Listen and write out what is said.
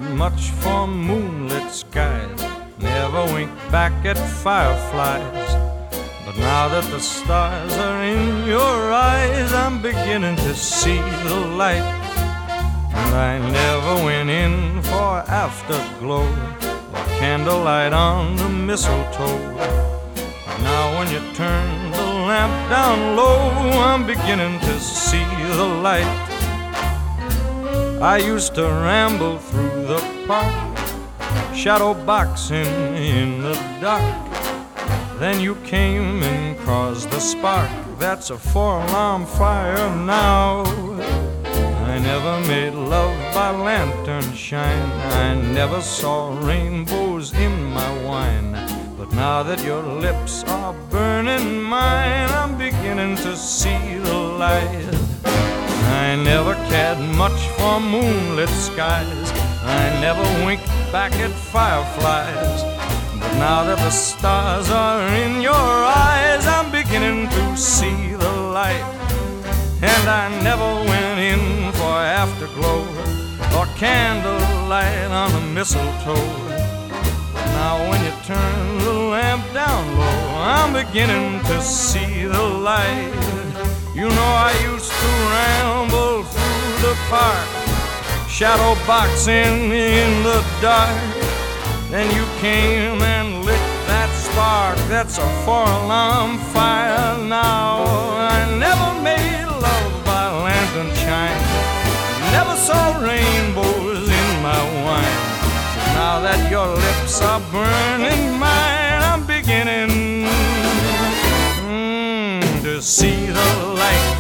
much for moonlit skies, never winked back at fireflies. But now that the stars are in your eyes, I'm beginning to see the light. And I never went in for afterglow or candlelight on the mistletoe. Now when you turn the lamp down low, I'm beginning to see the light. I used to ramble through the park, shadow boxing in the dark. Then you came and caused the spark. That's a four-alarm fire now. I never made love by lantern shine, I never saw rainbows in my wine. But now that your lips are burning mine, I'm beginning to see the light. I never cared much for moonlit skies, I never winked back at fireflies. But now that the stars are in your eyes, I'm beginning to see the light. And I never went in for afterglow or candlelight on the mistletoe. Now when you turn the lamp down low, I'm beginning to see the light. You know I used to ramble through the park, shadow boxing in the dark. Then you came and lit that spark. That's a four-alarm fire now. I never made love by lantern shine, never saw rainbows in my wine. Now that your lips are burning mine, I'm beginning to see the light.